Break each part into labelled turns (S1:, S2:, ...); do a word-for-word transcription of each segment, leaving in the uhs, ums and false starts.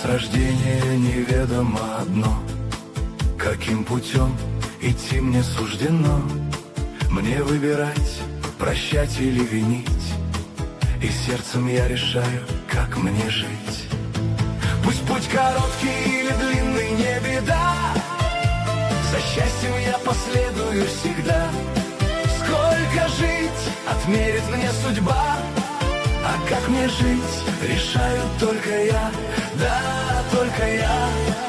S1: с рождения неведомо одно: каким путем идти мне суждено. Мне выбирать, прощать или винить, и сердцем я решаю, как мне жить. Пусть путь короткий или длинный, не беда, за счастьем я последую всегда. Сколько жить отмерит мне судьба, а как мне жить, решаю только я. Да, только я,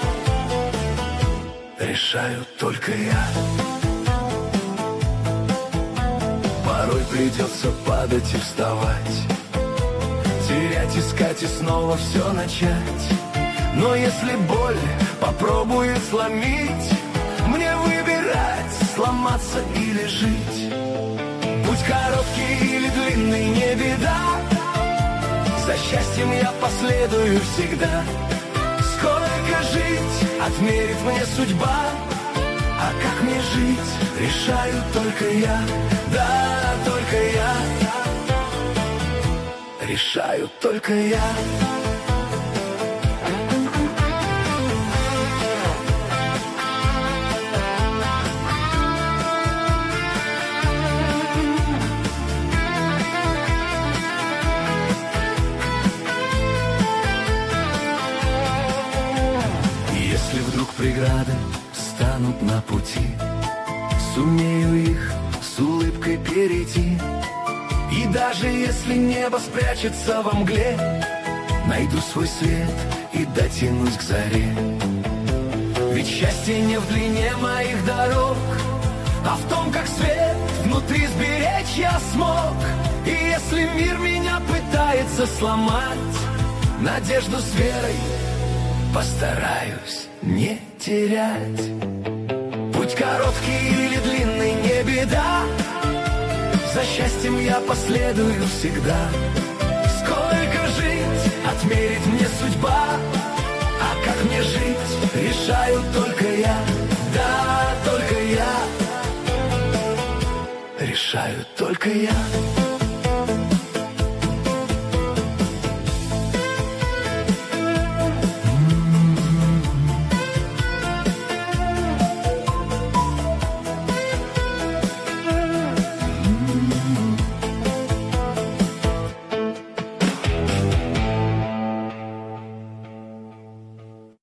S1: решаю только я. Порой придется падать и вставать, терять, искать и снова все начать. Но если боль попробует сломить, мне выбирать, сломаться или жить. Путь короткий или длинный, не беда, за счастьем я последую всегда. Сколько жить отмерит мне судьба, а как мне жить, решаю только я. Да, только я, решаю только я. Если вдруг преграды станут на пути, сумею их с улыбкой перейти. И даже если небо спрячется во мгле, найду свой свет и дотянусь к заре. Ведь счастье не в длине моих дорог, а в том, как свет внутри сберечь я смог. И если мир меня пытается сломать, надежду с верой постараюсь не терять. Путь короткий или длинный, не беда, за счастьем я последую всегда. Сколько жить отмерит мне судьба, а как мне жить, решаю только я. Да, только я, решаю только я.